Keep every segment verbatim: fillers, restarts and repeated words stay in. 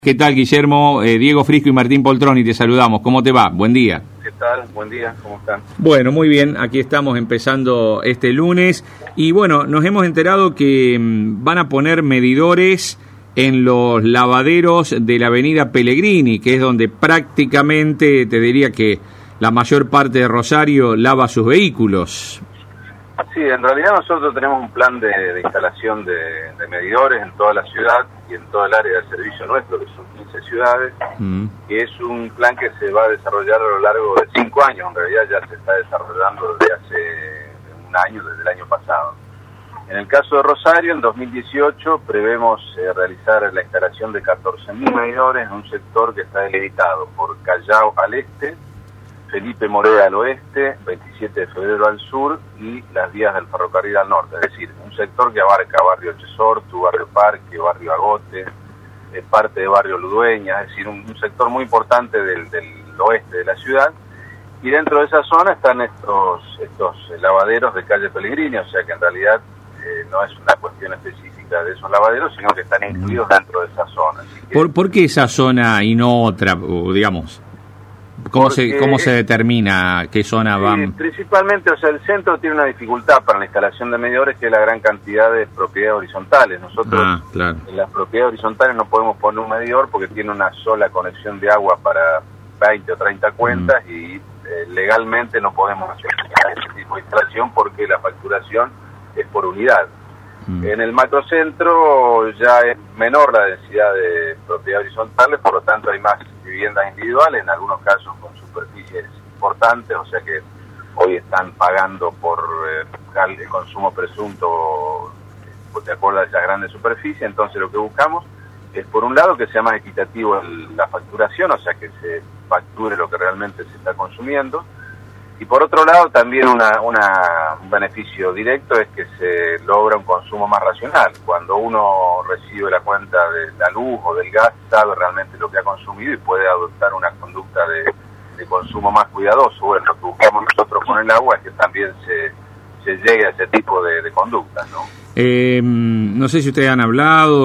¿Qué tal, Guillermo? Eh, Diego Frisco y Martín Poltroni, te saludamos. ¿Cómo te va? Buen día. ¿Qué tal? Buen día, ¿cómo están? Bueno, muy bien. Aquí estamos empezando este lunes. Y bueno, nos hemos enterado que mmm, van a poner medidores en los lavaderos de la avenida Pellegrini, que es donde prácticamente, te diría que la mayor parte de Rosario lava sus vehículos. Sí, en realidad nosotros tenemos un plan de, de instalación de, de medidores en toda la ciudad y en toda el área de servicio nuestro, que son quince ciudades, mm. que es un plan que se va a desarrollar a lo largo de cinco años. En realidad ya se está desarrollando desde hace un año, desde el año pasado. En el caso de Rosario, en dos mil dieciocho, prevemos eh, realizar la instalación de catorce mil medidores en un sector que está delimitado por Callao al este, Felipe Moreda al oeste, veintisiete de febrero al sur y las vías del ferrocarril al norte. Es decir, un sector que abarca barrio Chesortu, barrio Parque, barrio Agote, eh, parte de barrio Ludueña, es decir, un, un sector muy importante del, del oeste de la ciudad. Y dentro de esa zona están estos, estos lavaderos de calle Pellegrini, o sea que en realidad eh, no es una cuestión específica de esos lavaderos, sino que están incluidos dentro de esa zona. Así que, ¿Por, ¿Por qué esa zona y no otra, digamos? ¿Cómo Porque, se cómo se determina qué zona sí, van? Principalmente, o sea, el centro tiene una dificultad para la instalación de medidores, que es la gran cantidad de propiedades horizontales. Nosotros ah, claro. en las propiedades horizontales no podemos poner un medidor porque tiene una sola conexión de agua para veinte o treinta cuentas mm. y eh, legalmente no podemos hacer ese tipo de instalación porque la facturación es por unidad. Mm. En el macrocentro ya es menor la densidad de propiedades horizontales, por lo tanto hay más viviendas individuales, en algunos casos con superficies importantes, o sea que hoy están pagando por eh, el consumo presunto pues, de acuerdo a esas grandes superficies. Entonces lo que buscamos es, por un lado, que sea más equitativo el, la facturación, o sea que se facture lo que realmente se está consumiendo, y por otro lado también una, una, un beneficio directo es que se logra un consumo más racional. Cuando uno recibe la cuenta de la luz o del gas, sabe realmente lo que ha consumido y puede adoptar una conducta de, de consumo más cuidadoso. Bueno, lo que buscamos nosotros con el agua es que también se, se llegue a ese tipo de, de conductas, ¿no? Eh, no sé si ustedes han hablado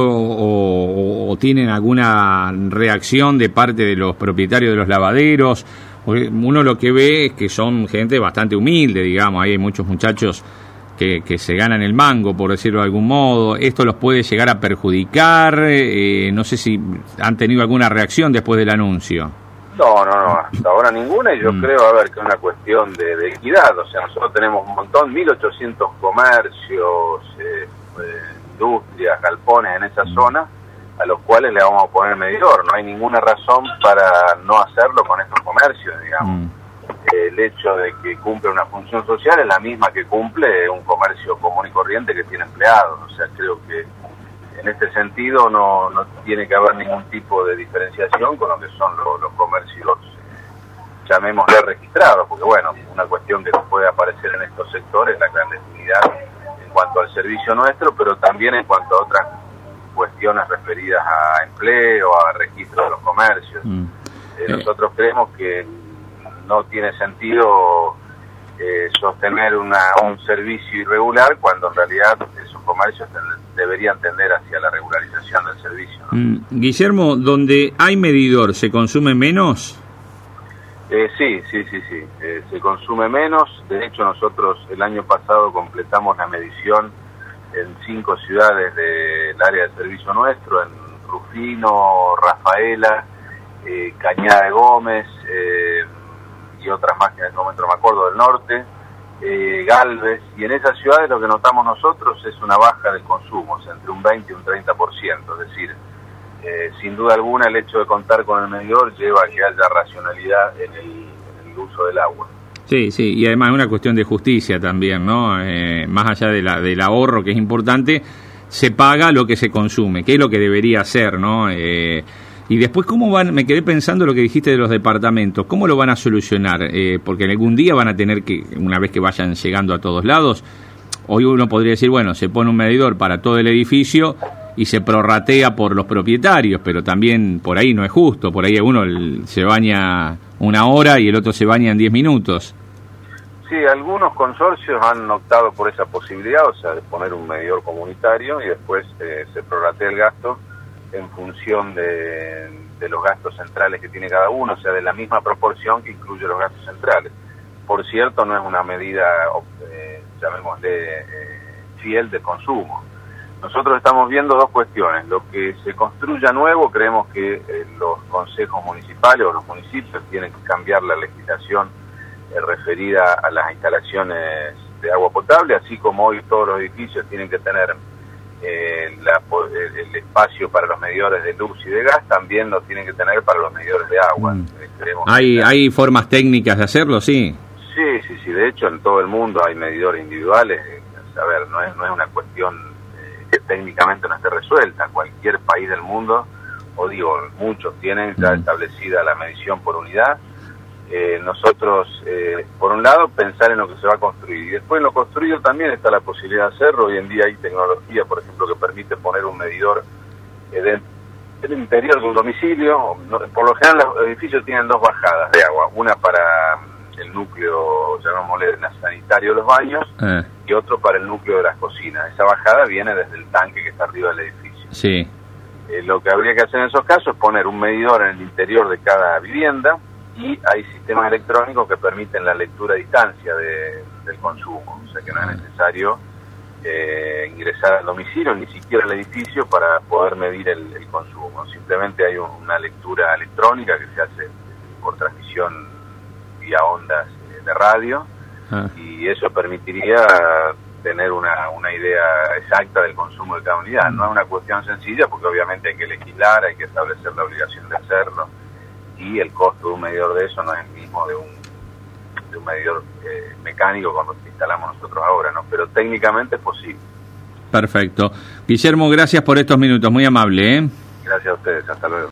o, o tienen alguna reacción de parte de los propietarios de los lavaderos. Uno lo que ve es que son gente bastante humilde, digamos, ahí hay muchos muchachos que, que se ganan el mango, por decirlo de algún modo. ¿Esto los puede llegar a perjudicar? Eh, no sé si han tenido alguna reacción después del anuncio. No, no, no, hasta ahora ninguna, y yo mm. creo, a ver, que es una cuestión de, de equidad. O sea, nosotros tenemos un montón, mil ochocientos comercios, eh, eh, industrias, galpones en esa mm. zona, a los cuales le vamos a poner medidor. No hay ninguna razón para no hacerlo con estos comercios, digamos. Mm. El hecho de que cumple una función social es la misma que cumple un comercio común y corriente que tiene empleados. O sea, creo que en este sentido no, no tiene que haber ningún tipo de diferenciación con lo que son los, los comercios, llamémosle registrados, porque bueno, una cuestión que nos puede aparecer en estos sectores es la clandestinidad en cuanto al servicio nuestro, pero también en cuanto a otras cuestiones referidas a empleo, a registro de los comercios. Mm. Eh, nosotros creemos que no tiene sentido eh, sostener una, un servicio irregular cuando en realidad esos comercios ten, deberían tender hacia la regularización del servicio, ¿no? Mm. Guillermo, ¿donde hay medidor se consume menos? Eh, sí, sí, sí, sí. Eh, se consume menos. De hecho, nosotros el año pasado completamos la medición en cinco ciudades del área de servicio nuestro, en Rufino, Rafaela, eh, Cañada de Gómez eh, y otras más que en este momento no me acuerdo, del norte, eh, Galvez, y en esas ciudades lo que notamos nosotros es una baja del consumo, o sea, entre un veinte y un treinta por ciento, es decir, eh, sin duda alguna el hecho de contar con el medidor lleva a que haya racionalidad en el, en el uso del agua. Sí, sí, y además es una cuestión de justicia también, ¿no? Eh, más allá de la, del ahorro, que es importante, se paga lo que se consume, que es lo que debería ser, ¿no? Eh, y después, ¿cómo van? Me quedé pensando lo que dijiste de los departamentos, ¿cómo lo van a solucionar? Eh, porque en algún día van a tener que, una vez que vayan llegando a todos lados, hoy uno podría decir, bueno, se pone un medidor para todo el edificio y se prorratea por los propietarios, pero también por ahí no es justo, por ahí uno se baña una hora y el otro se baña en diez minutos. Sí, algunos consorcios han optado por esa posibilidad, o sea, de poner un medidor comunitario y después eh, se prorratea el gasto en función de, de los gastos centrales que tiene cada uno, o sea, de la misma proporción que incluye los gastos centrales. Por cierto, no es una medida, eh, llamémosle, eh, fiel de consumo. Nosotros estamos viendo dos cuestiones. Lo que se construya nuevo, creemos que eh, los consejos municipales o los municipios tienen que cambiar la legislación eh, referida a las instalaciones de agua potable, así como hoy todos los edificios tienen que tener eh, la, el espacio para los medidores de luz y de gas, también lo tienen que tener para los medidores de agua. Mm. ¿Hay, ¿Hay formas técnicas de hacerlo? Sí. Sí, sí, sí. De hecho, en todo el mundo hay medidores individuales. A ver, no es, no es una cuestión eh, que técnicamente no esté resuelta. Cualquier país del mundo, o digo, muchos tienen ya establecida la medición por unidad. Eh, nosotros, eh, por un lado, pensar en lo que se va a construir. Y después en lo construido también está la posibilidad de hacerlo. Hoy en día hay tecnología, por ejemplo, que permite poner un medidor eh, dentro del interior de un domicilio. No, por lo general los edificios tienen dos bajadas de agua. Una para el núcleo, llamémosle, sanitario de los baños, eh. y otro para el núcleo de las cocinas. Esa bajada viene desde el tanque que está arriba del edificio. Sí. Eh, lo que habría que hacer en esos casos es poner un medidor en el interior de cada vivienda, y hay sistemas electrónicos que permiten la lectura a distancia de, del consumo. O sea que no es necesario eh, ingresar al domicilio, ni siquiera al edificio, para poder medir el, el consumo. Simplemente hay un, una lectura electrónica que se hace por transmisión vía ondas de radio, ah. y eso permitiría tener una, una idea exacta del consumo de cada unidad. No es una cuestión sencilla, porque obviamente hay que legislar, hay que establecer la obligación de hacerlo, y el costo de un medidor de eso no es el mismo de un, de un medidor eh, mecánico como el que instalamos nosotros ahora, ¿no? Pero técnicamente es posible. Perfecto. Guillermo, gracias por estos minutos, muy amable, ¿eh? Gracias a ustedes, hasta luego.